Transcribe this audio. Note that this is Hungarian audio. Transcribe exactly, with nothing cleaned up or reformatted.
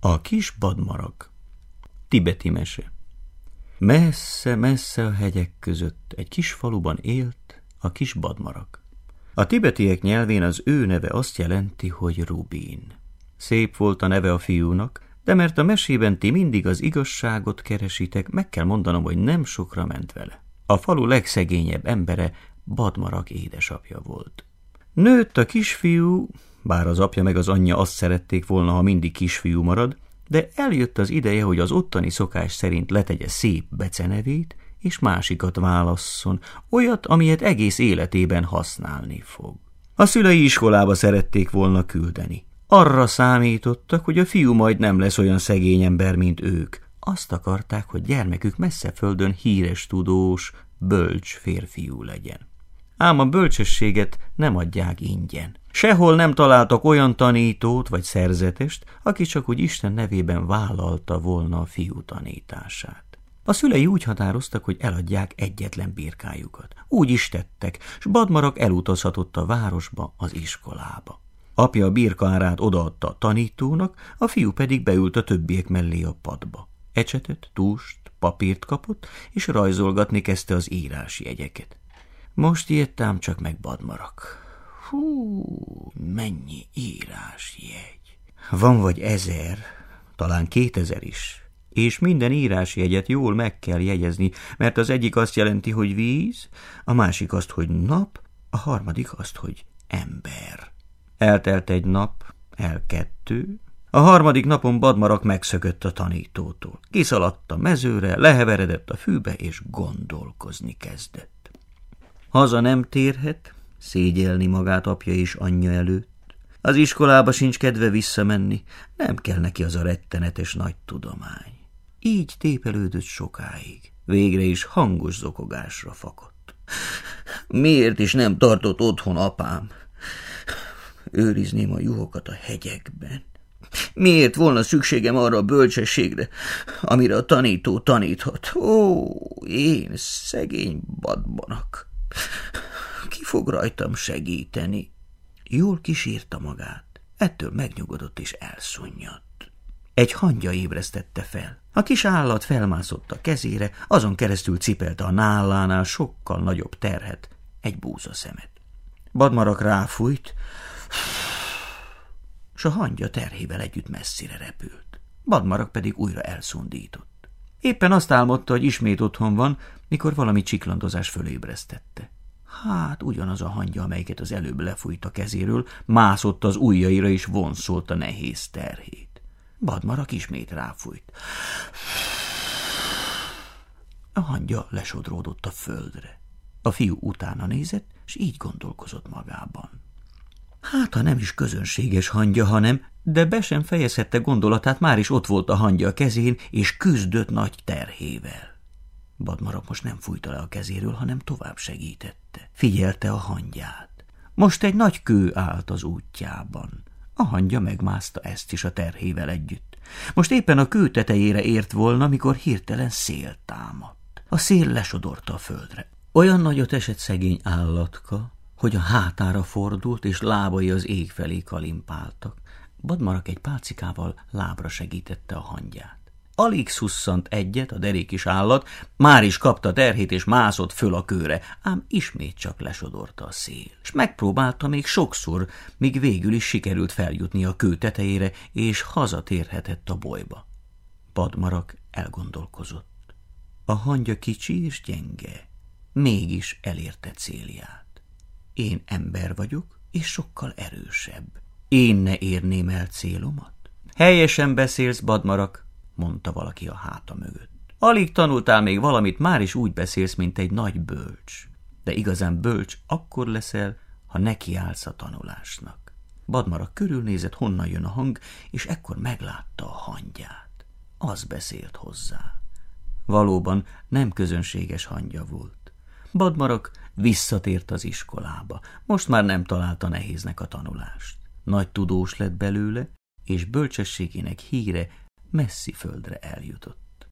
A kis badmarak. Tibeti mese. Messze-messze a hegyek között egy kis faluban élt a kis badmarak. A tibetiek nyelvén az ő neve azt jelenti, hogy Rubin. Szép volt a neve a fiúnak, de mert a mesében ti mindig az igazságot keresitek, meg kell mondanom, hogy nem sokra ment vele. A falu legszegényebb embere Badmarak édesapja volt. Nőtt a kisfiú, bár az apja meg az anyja azt szerették volna, ha mindig kisfiú marad, de eljött az ideje, hogy az ottani szokás szerint letegye szép becenevét, és másikat válasszon, olyat, amilyet egész életében használni fog. A szülei iskolába szerették volna küldeni. Arra számítottak, hogy a fiú majd nem lesz olyan szegény ember, mint ők. Azt akarták, hogy gyermekük messze földön híres tudós, bölcs férfiú legyen. Ám a bölcsességet nem adják ingyen. Sehol nem találtak olyan tanítót vagy szerzetest, aki csak úgy Isten nevében vállalta volna a fiú tanítását. A szülei úgy határoztak, hogy eladják egyetlen birkájukat. Úgy is tettek, s Badmarak elutazhatott a városba, az iskolába. Apja a birka árát odaadta a tanítónak, a fiú pedig beült a többiek mellé a padba. Ecsetet, tust, papírt kapott, és rajzolgatni kezdte az írásjegyeket. Most ilyet ám csak meg Badmarak. Hú, mennyi írásjegy! Van vagy ezer, talán kétezer is, és minden írásjegyet jól meg kell jegyezni, mert az egyik azt jelenti, hogy víz, a másik azt, hogy nap, a harmadik azt, hogy ember. Eltelt egy nap, el kettő. A harmadik napon Badmarak megszökött a tanítótól. Kiszaladt a mezőre, leheveredett a fűbe, és gondolkozni kezdett. Haza nem térhet, szégyelni magát apja és anyja előtt. Az iskolába sincs kedve visszamenni, nem kell neki az a rettenetes nagy tudomány. Így tépelődött sokáig, végre is hangos zokogásra fakadt. Miért is nem tartott otthon apám? Őrizném a juhokat a hegyekben. Miért volna szükségem arra a bölcsességre, amire a tanító taníthat? Ó, én szegény Badmarak! Ki fog rajtam segíteni? Jól kísírta magát, ettől megnyugodott és elszunnyant. Egy hangya ébresztette fel. A kis állat felmászott a kezére, azon keresztül cipelte a nállánál sokkal nagyobb terhet, egy búzaszemet. Badmarak ráfújt, s a hangya terhével együtt messzire repült. Badmarak pedig újra elszundított. Éppen azt álmodta, hogy ismét otthon van, mikor valami csiklandozás fölébresztette. Hát ugyanaz a hangya, amelyiket az előbb lefújt a kezéről, mászott az ujjaira és vonszolta nehéz terhét. Badmarak ismét ráfújt. A hangya lesodródott a földre. A fiú utána nézett, s így gondolkozott magában. Hát, ha nem is közönséges hangya, hanem, de be sem fejezhette gondolatát, már is ott volt a hangya a kezén, és küzdött nagy terhével. Badmarak most nem fújta le a kezéről, hanem tovább segítette. Figyelte a hangyát. Most egy nagy kő állt az útjában. A hangya megmászta ezt is a terhével együtt. Most éppen a kő tetejére ért volna, mikor hirtelen szél támadt. A szél lesodorta a földre. Olyan nagyot esett szegény állatka, hogy a hátára fordult, és lábai az ég felé kalimpáltak. Badmarak egy pálcikával lábra segítette a hangyát. Alig szusszant egyet a derékis állat, már is kapta terhét és mászott föl a kőre, ám ismét csak lesodorta a szél. És megpróbálta még sokszor, míg végül is sikerült feljutni a kő tetejére, és hazatérhetett a bolyba. Badmarak elgondolkozott. A hangya kicsi és gyenge, mégis elérte célját. Én ember vagyok, és sokkal erősebb. Én ne érném el célomat? Helyesen beszélsz, Badmarak, mondta valaki a háta mögött. Alig tanultál még valamit, már is úgy beszélsz, mint egy nagy bölcs. De igazán bölcs akkor leszel, ha nekiállsz a tanulásnak. Badmarak körülnézett, honnan jön a hang, és ekkor meglátta a hangyát. Az beszélt hozzá. Valóban nem közönséges hangya volt. Badmarak visszatért az iskolába. Most már nem találta nehéznek a tanulást. Nagy tudós lett belőle, és bölcsességének híre messzi földre eljutott.